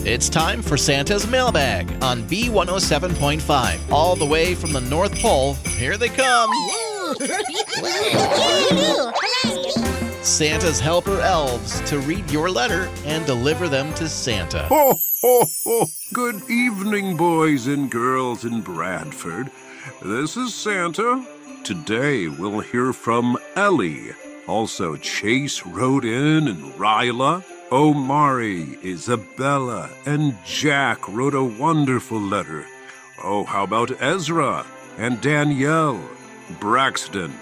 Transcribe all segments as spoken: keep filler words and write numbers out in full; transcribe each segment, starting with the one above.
It's time for Santa's Mailbag on B one oh seven point five. All the way from the North Pole, here they come. Santa's helper elves to read your letter and deliver them to Santa. Ho, ho, ho. Good evening, boys and girls in Bradford. This is Santa. Today we'll hear from Ellie. Also, Chase wrote in and Ryla. Omari, Isabella, and Jack wrote a wonderful letter. Oh, how about Ezra and Danielle, Braxton,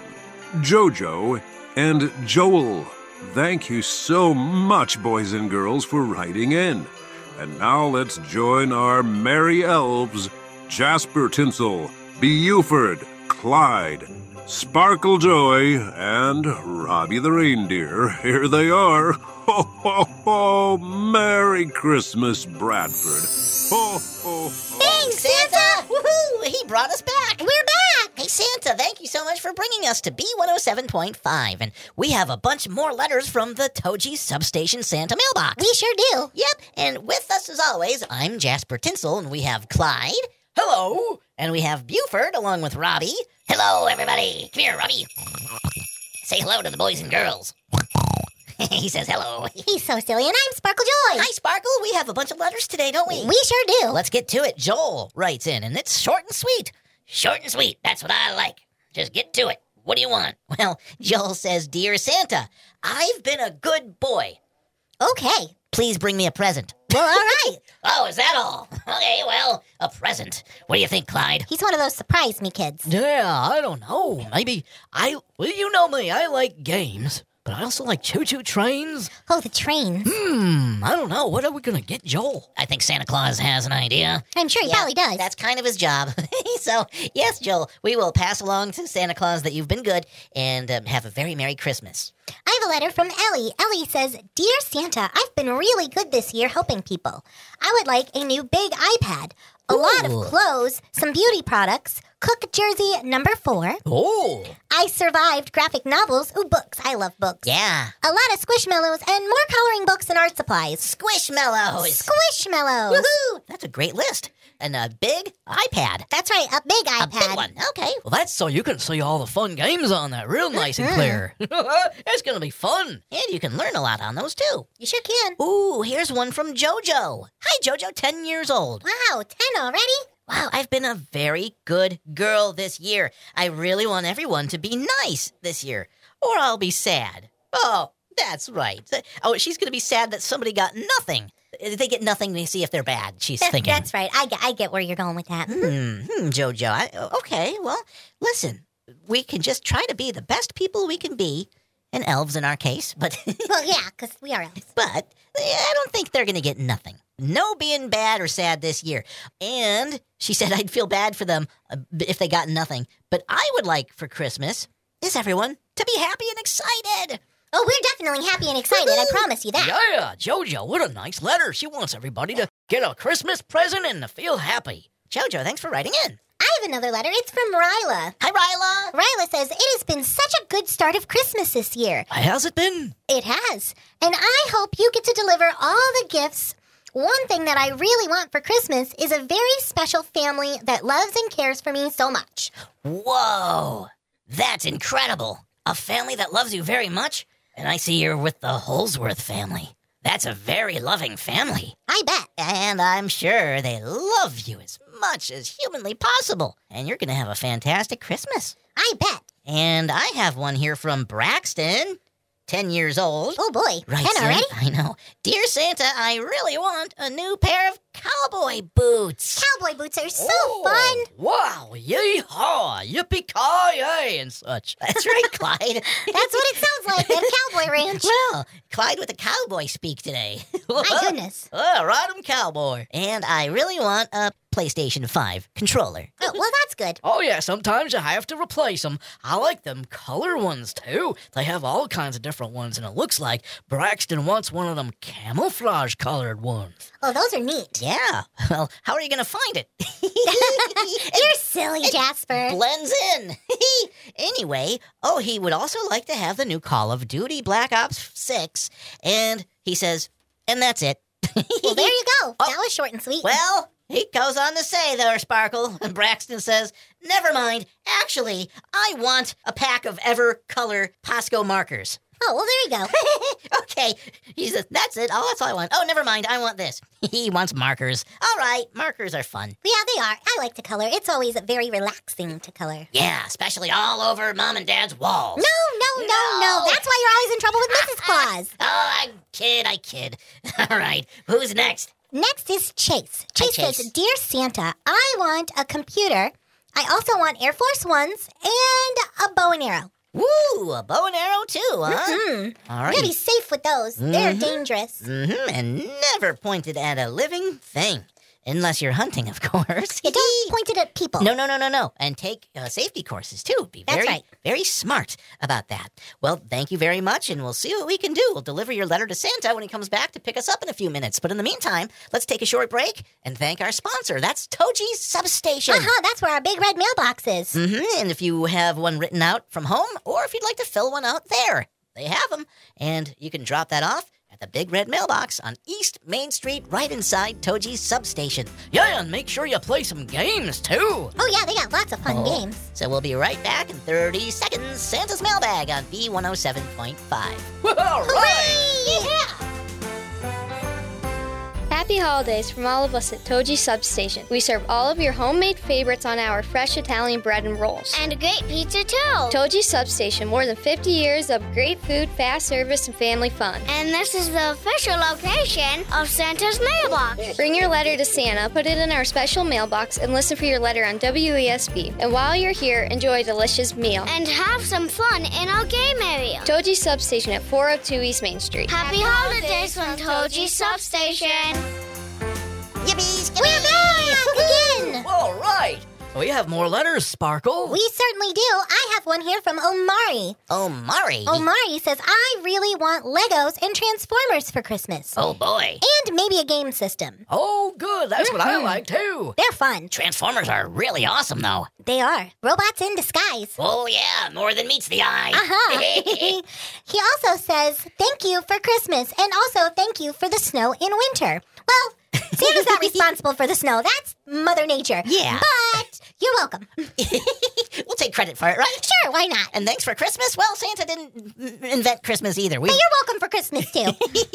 Jojo, and Joel? Thank you so much, boys and girls, for writing in. And now let's join our merry elves, Jasper Tinsel, Buford, Clyde, Sparkle Joy, and Robbie the Reindeer. Here they are. Ho, ho, ho! Merry Christmas, Bradford. Ho, ho, ho! Thanks, Santa! Woohoo! He brought us back. We're back! Hey, Santa, thank you so much for bringing us to B one oh seven point five. And we have a bunch more letters from the Toji Substation Santa mailbox. We sure do. Yep, and with us as always, I'm Jasper Tinsel, and we have Clyde. Hello! And we have Buford, along with Robbie. Hello, everybody. Come here, Robbie. Say hello to the boys and girls. He says hello. He's so silly, and I'm Sparkle Joy. Hi, Sparkle. We have a bunch of letters today, don't we? We sure do. Let's get to it. Joel writes in, and it's short and sweet. Short and sweet. That's what I like. Just get to it. What do you want? Well, Joel says, Dear Santa, I've been a good boy. Okay. Please bring me a present. Well, all right. Oh, is that all? Okay, well, a present. What do you think, Clyde? He's one of those surprise me kids. Yeah, I don't know. Maybe I... Well, you know me. I like games. But I also like choo-choo trains. Oh, the trains. Hmm, I don't know. What are we going to get Joel? I think Santa Claus has an idea. I'm sure he yeah, probably does. That's kind of his job. So, yes, Joel, we will pass along to Santa Claus that you've been good and um, have a very Merry Christmas. I have a letter from Ellie. Ellie says, Dear Santa, I've been really good this year helping people. I would like a new big iPad, a Ooh. lot of clothes, some beauty products, Cook Jersey number four. Oh. I survived graphic novels. Ooh, books. I love books. Yeah. A lot of Squishmallows and more coloring books and art supplies. Squishmallows. Squishmallows. Woohoo! That's a great list. And a big iPad. That's right, a big iPad. A big one. Okay. Well, that's so you can see all the fun games on that real nice and clear. It's going to be fun. And you can learn a lot on those, too. You sure can. Ooh, here's one from Jojo. Hi, Jojo, ten years old. Wow, ten already? Wow, I've been a very good girl this year. I really want everyone to be nice this year, or I'll be sad. Oh, that's right. Oh, she's going to be sad that somebody got nothing. They get nothing to see if they're bad, she's That, thinking. that's right. I get, I get where you're going with that. Hmm, hmm, Jojo. I, okay, well, listen. We can just try to be the best people we can be, and elves in our case, but... Well, yeah, because we are elves. But I don't think they're going to get nothing. No being bad or sad this year. And she said I'd feel bad for them uh, if they got nothing. But I would like for Christmas is everyone to be happy and excited. Oh, we're definitely happy and excited. I promise you that. Yeah, Jojo, what a nice letter. She wants everybody to get a Christmas present and to feel happy. Jojo, thanks for writing in. I have another letter. It's from Ryla. Hi, Ryla. Ryla says, it has been such a good start of Christmas this year. Has it been? It has. And I hope you get to deliver all the gifts. One thing that I really want for Christmas is a very special family that loves and cares for me so much. Whoa, that's incredible. A family that loves you very much? And I see you're with the Holsworth family. That's a very loving family. I bet. And I'm sure they love you as much as humanly possible. And you're going to have a fantastic Christmas. I bet. And I have one here from Braxton, ten years old. Oh, boy. Right, ten already? I know. Dear Santa, I really want a new pair of cowboy boots. Cowboy boots are so Oh, fun. Wow, yee-haw, yippee-ki-yay, and such. That's right, Clyde. That's what it sounds like at Cowboy Ranch. Well, Clyde with the cowboy speak today. My goodness. Oh, ride 'em, cowboy. And I really want a PlayStation five controller. Oh, well, that's good. Oh, yeah, sometimes you have to replace them. I like them color ones, too. They have all kinds of different ones, and it looks like Braxton wants one of them camouflage-colored ones. Oh, those are neat. Yeah. Well, how are you going to find it? You're silly, Jasper. Blends in. Anyway, oh, he would also like to have the new Call of Duty Black Ops six. And he says, and that's it. Well, there you go. Oh. That was short and sweet. Well, he goes on to say there, Sparkle, and Braxton says, never mind. Actually, I want a pack of Evercolor Posco markers. Oh, well, there you go. Okay, he says, that's it. Oh, that's all I want. Oh, never mind. I want this. He wants markers. All right, markers are fun. Yeah, they are. I like to color. It's always very relaxing to color. Yeah, especially all over Mom and Dad's walls. No, no, no, no. No. That's why you're always in trouble with Missus Claus. Oh, I kid, I kid. All right, who's next? Next is Chase. Hi, Chase Chase. says, Dear Santa, I want a computer. I also want Air Force Ones and a bow and arrow. Woo, a bow and arrow too, huh? Mm-hmm. All You right. gotta be safe with those. They're Mhm. dangerous. Mm-hmm, and never pointed at a living thing. Unless you're hunting, of course. You don't point it at people. No, no, no, no, no. And take uh, safety courses, too. Be That's very, right. very smart about that. Well, thank you very much, and we'll see what we can do. We'll deliver your letter to Santa when he comes back to pick us up in a few minutes. But in the meantime, let's take a short break and thank our sponsor. That's Toji's Substation. Uh-huh, that's where our big red mailbox is. Mm-hmm. And if you have one written out from home, or if you'd like to fill one out there, they have them. And you can drop that off at the Big Red Mailbox on East Main Street, right inside Toji's Substation. Yeah, and make sure you play some games, too. Oh, yeah, they got lots of fun Oh. games. So we'll be right back in thirty seconds. Santa's Mailbag on B one oh seven point five. All right. Yeah. Happy holidays from all of us at Toji Substation. We serve all of your homemade favorites on our fresh Italian bread and rolls. And a great pizza, too. Toji Substation, more than fifty years of great food, fast service, and family fun. And this is the official location of Santa's mailbox. Bring your letter to Santa, put it in our special mailbox, and listen for your letter on W E S B. And while you're here, enjoy a delicious meal. And have some fun in our game area. Toji Substation at four oh two East Main Street. Happy holidays from Toji Substation. Yippee! We're back again. All right. We have more letters, Sparkle. We certainly do. I have one here from Omari. Oh, Mari. Omari says, I really want Legos and Transformers for Christmas. Oh, boy. And maybe a game system. Oh, good. That's what I like, too. They're fun. Transformers are really awesome, though. They are. Robots in disguise. Oh, yeah, more than meets the eye. Uh-huh. He also says, thank you for Christmas, and also thank you for the snow in winter. Well, Santa's not responsible for the snow. That's Mother Nature. Yeah. But you're welcome. We'll take credit for it, right? Sure, why not? And thanks for Christmas. Well, Santa didn't mm, invent Christmas either. We But you're welcome for Christmas, too.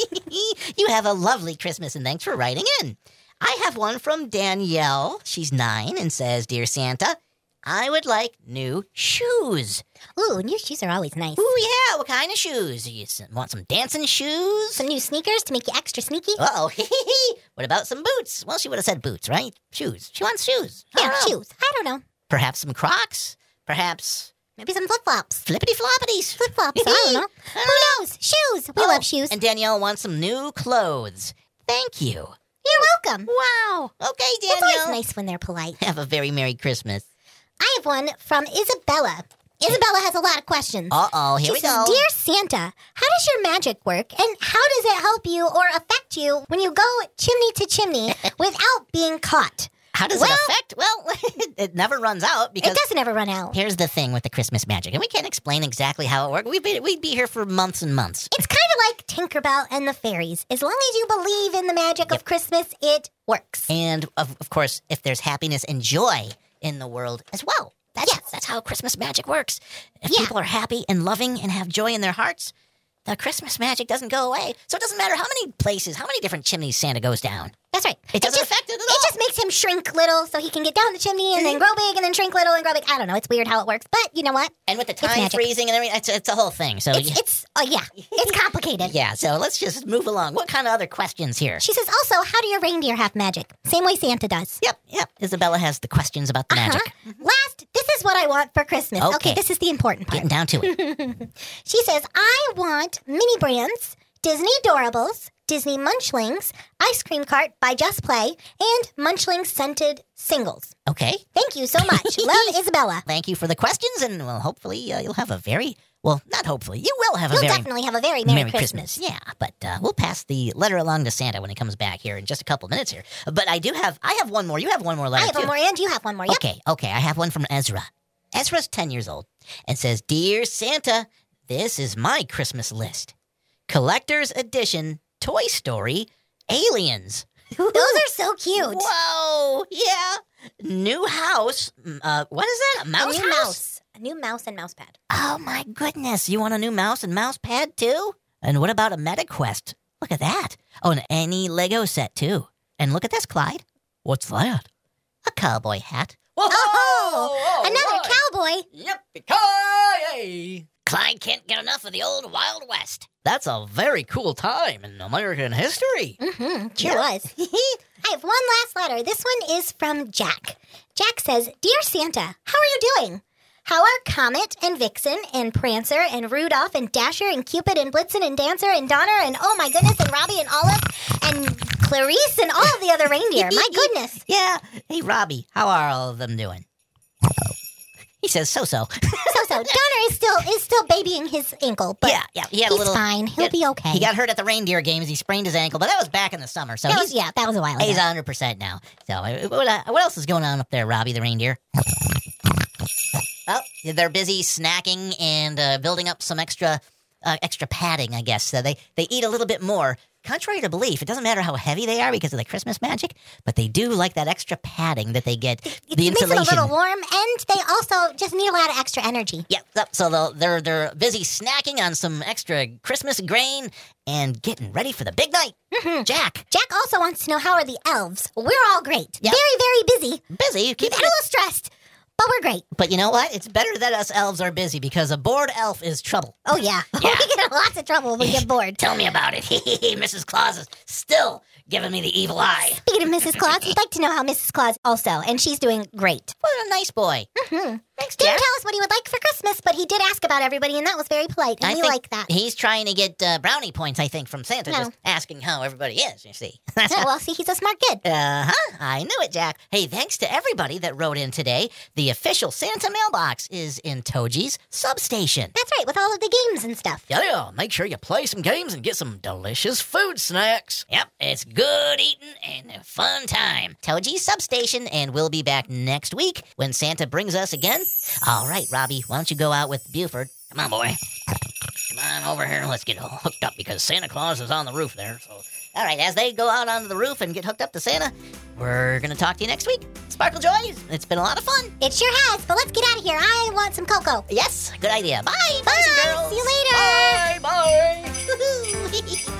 You have a lovely Christmas, and thanks for writing in. I have one from Danielle. She's nine and says, Dear Santa, I would like new shoes. Ooh, new shoes are always nice. Ooh, yeah, what kind of shoes? You s- want some dancing shoes? Some new sneakers to make you extra sneaky. Uh-oh. What about some boots? Well, she would have said boots, right? Shoes. She wants shoes. I Yeah, don't know. shoes. I don't know. Perhaps some Crocs? Perhaps Maybe some flip-flops. flippity-floppities? Flip-flops, I don't know. I Who knows? Shoes. We Oh, love shoes. And Danielle wants some new clothes. Thank you. You're welcome. Wow. Okay, It's Danielle. always nice when they're polite. Have a very Merry Christmas. I have one from Isabella. Isabella has a lot of questions. Uh-oh, here she we says, go. Dear Santa, how does your magic work, and how does it help you or affect you when you go chimney to chimney without being caught? How does Well- it affect? Well, it never runs out because It doesn't ever run out. here's the thing with the Christmas magic, and we can't explain exactly how it works. We'd be, we'd be here for months and months. It's kind of like Tinkerbell and the fairies. As long as you believe in the magic of Christmas, it works. And, of, of course, if there's happiness and joy in the world as well. That's, Yes. that's how Christmas magic works. If Yeah. people are happy and loving and have joy in their hearts, the Christmas magic doesn't go away. So it doesn't matter how many places, how many different chimneys Santa goes down. That's right. It doesn't just, affect it at It all. just makes him shrink little so he can get down the chimney and then grow big and then shrink little and grow big. I don't know. It's weird how it works. But you know what? And with the time magic. freezing and everything, it's, it's a whole thing. So It's, you- it's oh, yeah. It's complicated. yeah, so let's just move along. What kind of other questions here? She says, also, how do your reindeer have magic? Same way Santa does. Yep, yep. Isabella has the questions about the magic. Uh-huh. Last, this is what I want for Christmas. Okay, Okay. this is the important part. Getting down to it. She says, I want mini brands, Disney Doorables, Disney Munchlings, Ice Cream Cart by Just Play, and Munchlings scented singles. Okay. Thank you so much. Love, Isabella. Thank you for the questions, and well, hopefully uh, you'll have a very well, not hopefully, you will have a You'll very definitely have a very Merry, Merry Christmas. Christmas. Yeah, but uh, we'll pass the letter along to Santa when he comes back here in just a couple minutes here. But I do have, I have one more. You have one more letter I have too. one more, and you have one more. Yep. Okay, okay. I have one from Ezra. Ezra's ten years old and says, Dear Santa, this is my Christmas list. Collector's Edition Toy Story aliens. Those are so cute. Whoa, yeah. New house. Mm, Uh, what is that? A mouse a new house? mouse. A new mouse and mouse pad. Oh, my goodness. You want a new mouse and mouse pad, too? And what about a MetaQuest? Look at that. Oh, and any Lego set, too. And look at this, Clyde. What's that? A cowboy hat. Whoa, Oh, all another right. cowboy. Yippee-ki-yay! Clyde can't get enough of the old Wild West. That's a very cool time in American history. Mm-hmm, sure was. I have one last letter. This one is from Jack. Jack says, Dear Santa, how are you doing? How are Comet and Vixen and Prancer and Rudolph and Dasher and Cupid and Blitzen and Dancer and Donner and oh my goodness and Robbie and Olive and Clarice and all of the other reindeer? My goodness. Yeah. Hey, Robbie, how are all of them doing? He says so-so. So-so. Donner is still is still babying his ankle, but yeah, yeah. He had he's a little. fine. He'll he- be okay. He got hurt at the reindeer games. He sprained his ankle, but that was back in the summer. So that he's was, yeah, that was a while ago. he's one hundred percent now. So uh, what, uh, what else is going on up there, Robbie the reindeer? Oh, they're busy snacking and uh, building up some extra uh, extra padding, I guess. So they, they eat a little bit more. Contrary to belief, it doesn't matter how heavy they are because of the Christmas magic, but they do like that extra padding that they get. It the makes them insulation. a little warm, and they also just need a lot of extra energy. Yep. yep. So they'll- they're they're busy snacking on some extra Christmas grain and getting ready for the big night. Mhm. Jack, Jack also wants to know, how are the elves? We're all great. Yep. Very, very busy. busy. Keep Keep a little stressed, but we're great. But you know what? It's better that us elves are busy because a bored elf is trouble. Oh, yeah. Yeah. We get in lots of trouble when we get bored. Tell me about it. Missus Claus is still giving me the evil eye. Speaking of Missus Claus, we'd like to know how Missus Claus also, and she's doing great. What a nice boy. Mm-hmm. Thanks, Didn't Jack. tell us what he would like for Christmas, but he did ask about everybody, and that was very polite, and I we think like that. He's trying to get uh, brownie points, I think, from Santa, No. just asking how everybody is, you see. Yeah, well, see, he's a smart kid. Uh-huh. I knew it, Jack. Hey, thanks to everybody that wrote in today. The official Santa mailbox is in Toji's substation. That's right, with all of the games and stuff. Yeah, yeah, make sure you play some games and get some delicious food snacks. Yep, it's good eating and a fun time. Toji's substation, and we'll be back next week when Santa brings us again. All right, Robbie, why don't you go out with Buford? Come on, boy. Come on over here and let's get all hooked up because Santa Claus is on the roof there. So, all right, as they go out onto the roof and get hooked up to Santa, we're going to talk to you next week. Sparkle Joy, it's been a lot of fun. It sure has, but let's get out of here. I want some cocoa. Yes, good idea. Bye, Bye. boys and girls. See you later. Bye, bye. Bye.